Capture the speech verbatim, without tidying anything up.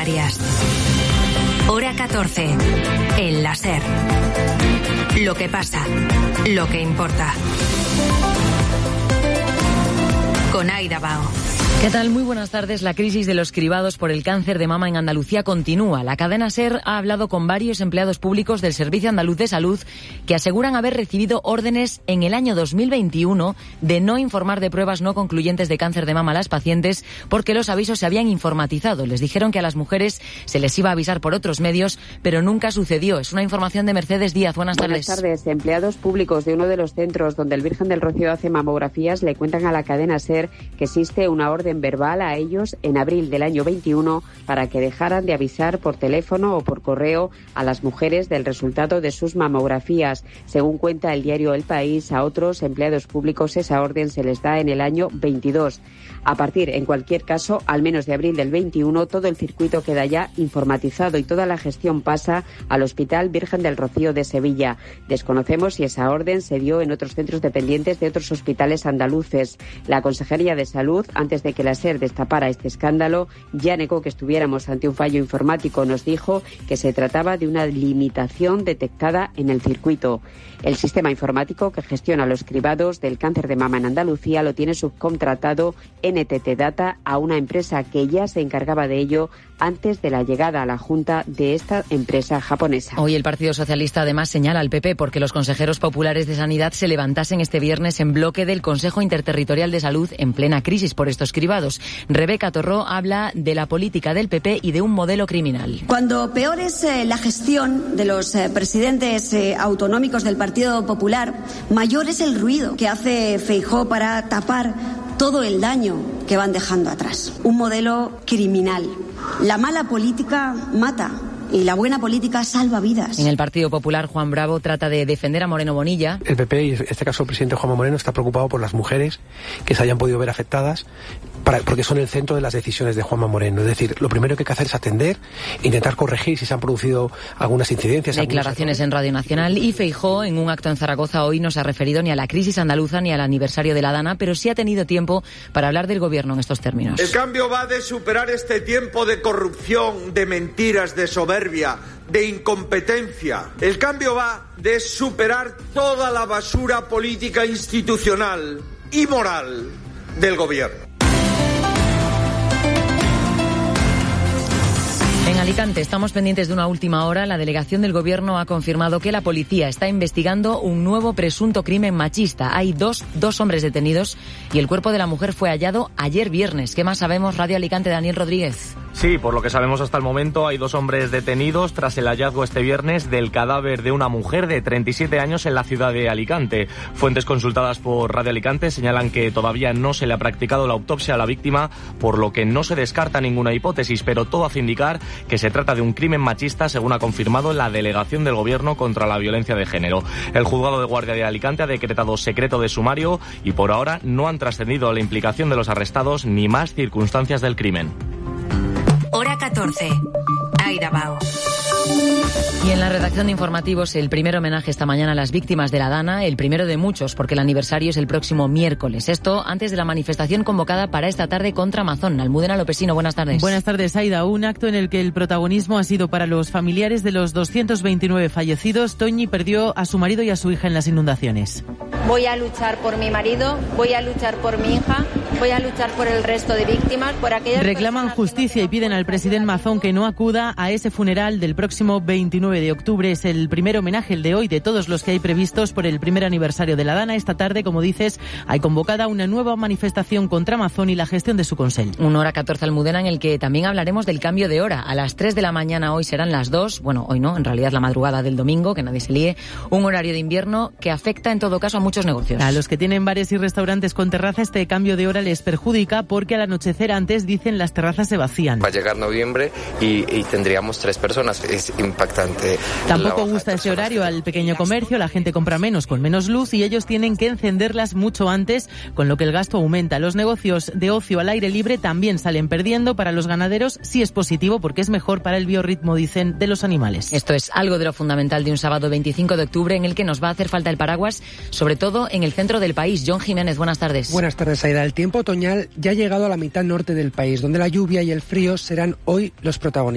Canarias. Hora catorce. El la SER. Lo que pasa, lo que importa. Con Aida Bao. ¿Qué tal? Muy buenas tardes. La crisis de los cribados por el cáncer de mama en Andalucía continúa. La cadena SER ha hablado con varios empleados públicos del Servicio Andaluz de Salud que aseguran haber recibido órdenes en el año dos mil veintiuno de no informar de pruebas no concluyentes de cáncer de mama a las pacientes porque los avisos se habían informatizado. Les dijeron que a las mujeres se les iba a avisar por otros medios, pero nunca sucedió. Es una información de Mercedes Díaz. Buenas tardes. Buenas tardes. Empleados públicos de uno de los centros donde el Virgen del Rocío hace mamografías le cuentan a la cadena SER que existe una orden verbal a ellos en abril del año veintiuno para que dejaran de avisar por teléfono o por correo a las mujeres del resultado de sus mamografías. Según cuenta el diario El País, a otros empleados públicos esa orden se les da en el año veintidós. A partir, en cualquier caso, al menos de abril del veintiuno, todo el circuito queda ya informatizado y toda la gestión pasa al Hospital Virgen del Rocío de Sevilla. Desconocemos si esa orden se dio en otros centros dependientes de otros hospitales andaluces. La Consejería de Salud, antes de que la SER destapara este escándalo, ya negó que estuviéramos ante un fallo informático. Nos dijo que se trataba de una limitación detectada en el circuito. El sistema informático que gestiona los cribados del cáncer de mama en Andalucía lo tiene subcontratado N T T Data a una empresa que ya se encargaba de ello antes de la llegada a la Junta de esta empresa japonesa. Hoy el Partido Socialista además señala al P P porque los consejeros populares de Sanidad se levantasen este viernes en bloque del Consejo Interterritorial de Salud en plena crisis por estos cribados. Rebeca Torró habla de la política del P P y de un modelo criminal. Cuando peor es eh, la gestión de los eh, presidentes eh, autonómicos del Partido Popular, mayor es el ruido que hace Feijóo para tapar todo el daño que van dejando atrás. Un modelo criminal. La mala política mata y la buena política salva vidas. En el Partido Popular, Juan Bravo trata de defender a Moreno Bonilla. El P P, y en este caso el presidente Juanma Moreno, está preocupado por las mujeres que se hayan podido ver afectadas para, porque son el centro de las decisiones de Juanma Moreno. Es decir, lo primero que hay que hacer es atender, intentar corregir si se han producido algunas incidencias. Declaraciones en Radio Nacional. Y Feijóo, en un acto en Zaragoza hoy, no se ha referido ni a la crisis andaluza ni al aniversario de la Dana, pero sí ha tenido tiempo para hablar del gobierno en estos términos. El cambio va de superar este tiempo de corrupción, de mentiras, de soberbia, de incompetencia. El cambio va de superar toda la basura política, institucional y moral del gobierno. En Alicante estamos pendientes de una última hora. La delegación del Gobierno ha confirmado que la policía está investigando un nuevo presunto crimen machista. Hay dos, dos hombres detenidos y el cuerpo de la mujer fue hallado ayer viernes. ¿Qué más sabemos? Radio Alicante, Daniel Rodríguez. Sí, por lo que sabemos hasta el momento, hay dos hombres detenidos tras el hallazgo este viernes del cadáver de una mujer de treinta y siete años en la ciudad de Alicante. Fuentes consultadas por Radio Alicante señalan que todavía no se le ha practicado la autopsia a la víctima, por lo que no se descarta ninguna hipótesis, pero todo hace indicar que se trata de un crimen machista, según ha confirmado la delegación del Gobierno contra la violencia de género. El juzgado de guardia de Alicante ha decretado secreto de sumario y por ahora no han trascendido la implicación de los arrestados ni más circunstancias del crimen. Hora catorce. Aida Bao. Y en la redacción de informativos, el primer homenaje esta mañana a las víctimas de la Dana, el primero de muchos, porque el aniversario es el próximo miércoles. Esto antes de la manifestación convocada para esta tarde contra Amazon. Almudena Lopesino, buenas tardes. Buenas tardes, Aida. Un acto en el que el protagonismo ha sido para los familiares de los doscientos veintinueve fallecidos. Toñi perdió a su marido y a su hija en las inundaciones. Voy a luchar por mi marido, voy a luchar por mi hija, voy a luchar por el resto de víctimas, por aquellas. Reclaman justicia y piden al presidente Mazón que no acuda a ese funeral del próximo veintinueve de octubre. Es el primer homenaje, el de hoy, de todos los que hay previstos por el primer aniversario de la Dana. Esta tarde, como dices, hay convocada una nueva manifestación contra Amazon y la gestión de su consell. Una hora catorce, Almudena, en el que también hablaremos del cambio de hora. A las tres de la mañana hoy serán las dos. Bueno, hoy no, en realidad la madrugada del domingo, que nadie se líe. Un horario de invierno que afecta en todo caso a muchos negocios. A los que tienen bares y restaurantes con terraza, este cambio de hora les perjudica porque al anochecer antes, dicen, las terrazas se vacían. Va a llegar noviembre y, y tendríamos tres personas. Es impactante. Tampoco gusta ese horario al pequeño comercio, la gente compra menos con menos luz y ellos tienen que encenderlas mucho antes, con lo que el gasto aumenta. Los negocios de ocio al aire libre también salen perdiendo. Para los ganaderos sí es positivo porque es mejor para el biorritmo, dicen, de los animales. Esto es algo de lo fundamental de un sábado veinticinco de octubre en el que nos va a hacer falta el paraguas, sobre todo en el centro del país. John Jiménez, buenas tardes. Buenas tardes, Aida. El tiempo otoñal ya ha llegado a la mitad norte del país, donde la lluvia y el frío serán hoy los protagonistas.